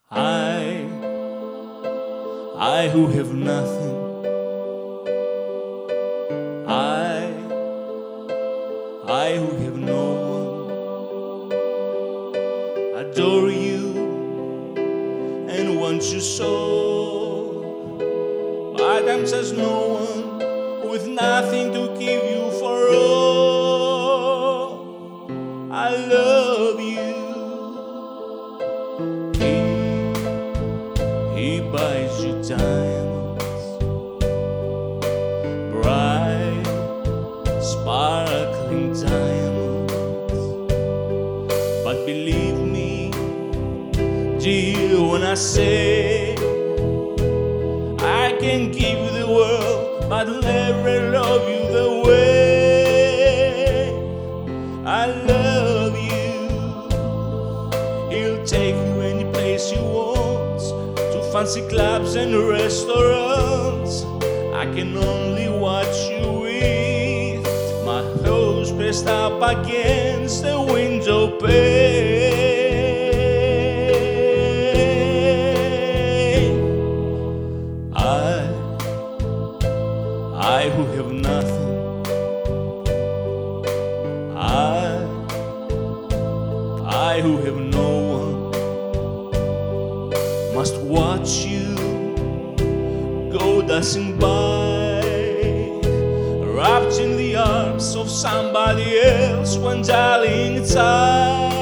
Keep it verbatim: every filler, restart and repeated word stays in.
I, I who have nothing, I, I who have no one, adore you and want you so, but I'm just no one with nothing to give you for all. I love you. He buys you diamonds, bright, sparkling diamonds. But believe me, dear, when I say I can give you the world, but never love you the way I love you. He'll take you any place you want, fancy clubs and restaurants. I can only watch you with my nose pressed up against the window pane. I, I who have nothing, I, I who have no one, must watch you go dancing by, wrapped in the arms of somebody else, when darling it's I.